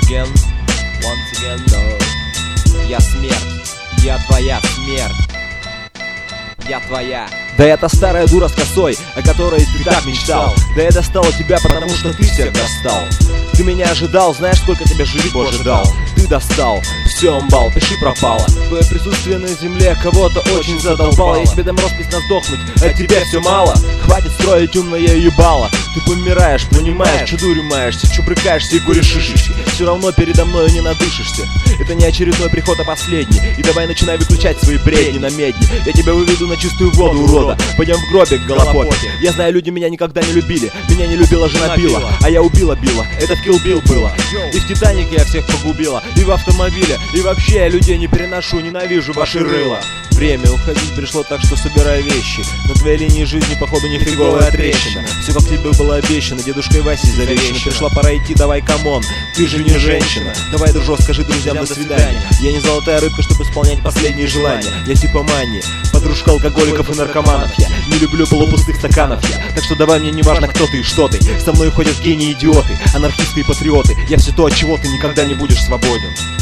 again, no. Я смерть, я твоя смерть, я твоя. Да я та старая дура с косой, о которой ты так мечтал. Да я достала тебя, потому что ты всех достал. Ты меня ожидал, знаешь, сколько тебя жить Боже дал. Ты достал, все, амбал, пиши пропало. Твое присутствие на земле кого-то очень задолбало. Я тебе дам роспись на сдохнуть, а тебе все мало. Хватит строить умное ебало. Ты помираешь, понимаешь, что дурью маешься, что брыкаешься и куришь шишечки. Все равно передо мною не надышишься. Это не очередной приход, а последний. И давай начинай выключать свои бредни на медне. Я тебя выведу на чистую воду, урода. Пойдем в гробик, голопопе. Я знаю, люди меня никогда не любили. Меня не любила жена Билла, а я убила Билла. Это в Kill Bill было. И в Титанике я всех погубила. И в автомобиле. И вообще я людей не переношу, ненавижу ваши рыла. Время уходить пришло, так что собирай вещи. На твоей линии жизни, походу, нифиговая трещина. Все как тебе было обещано, дедушкой Васей завещано. Пришла пора идти, давай, камон, ты же не женщина. Давай, дружок, скажи друзьям до свидания. Я не золотая рыбка, чтобы исполнять последние желания. Я типа Манни, подружка алкоголиков и наркоманов. Я не люблю полупустых стаканов я. Так что давай, мне не важно, кто ты и что ты. Со мной ходят гении-идиоты, анархисты и патриоты. Я все то, от чего ты никогда не будешь свободен.